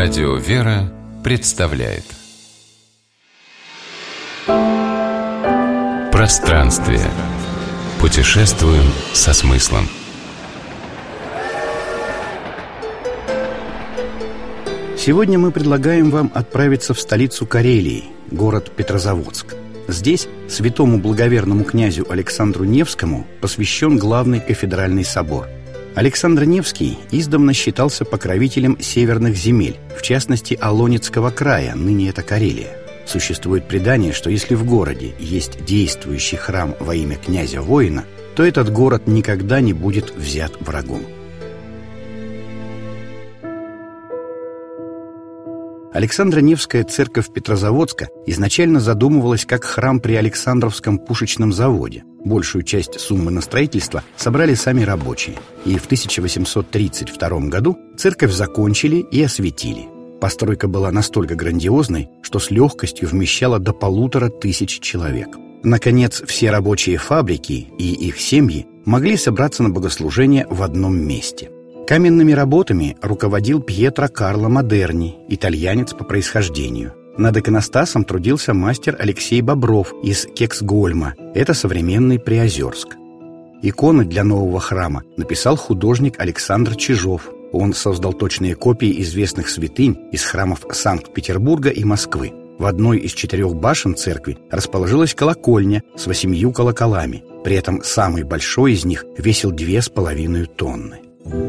Радио «Вера» представляет Пространствие. Путешествуем со смыслом. Сегодня мы предлагаем вам отправиться в столицу Карелии, город Петрозаводск. Здесь святому благоверному князю Александру Невскому посвящен главный кафедральный собор. Александр Невский издавна считался покровителем северных земель, в частности Олонецкого края, ныне это Карелия. Существует предание, что если в городе есть действующий храм во имя князя-воина, то этот город никогда не будет взят врагом. Александро-Невская церковь Петрозаводска изначально задумывалась как храм при Александровском пушечном заводе. Большую часть суммы на строительство собрали сами рабочие. И в 1832 году церковь закончили и осветили. Постройка была настолько грандиозной, что с легкостью вмещала до 1500 человек. Наконец, все рабочие фабрики и их семьи могли собраться на богослужение в одном месте. Каменными работами руководил Пьетро Карло Модерни, итальянец по происхождению. Над иконостасом трудился мастер Алексей Бобров из Кексгольма, это современный Приозерск. Иконы для нового храма написал художник Александр Чижов. Он создал точные копии известных святынь из храмов Санкт-Петербурга и Москвы. В одной из 4 башен церкви расположилась колокольня с 8 колоколами. При этом самый большой из них весил 2,5 тонны.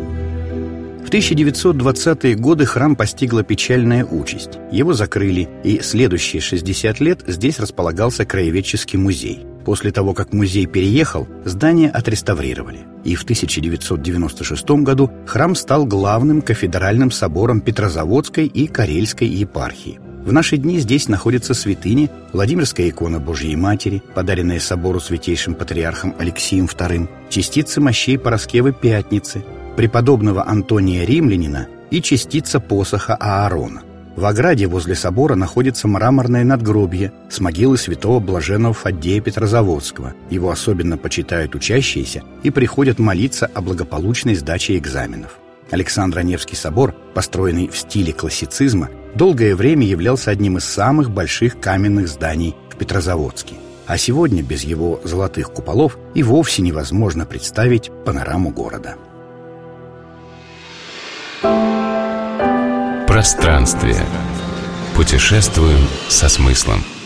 В 1920-е годы храм постигла печальная участь. Его закрыли, и следующие 60 лет здесь располагался краеведческий музей. После того, как музей переехал, здание отреставрировали. И в 1996 году храм стал главным кафедральным собором Петрозаводской и Карельской епархии. В наши дни здесь находятся святыни: Владимирская икона Божьей Матери, подаренная собору святейшим патриархом Алексием II, частицы мощей Параскевы Пятницы, преподобного Антония Римлянина и частица посоха Аарона. В ограде возле собора находится мраморное надгробие с могилы святого блаженного Фаддея Петрозаводского. Его особенно почитают учащиеся и приходят молиться о благополучной сдаче экзаменов. Александро-Невский собор, построенный в стиле классицизма, долгое время являлся одним из самых больших каменных зданий в Петрозаводске. А сегодня без его золотых куполов и вовсе невозможно представить панораму города. Пространствие. Путешествуем со смыслом.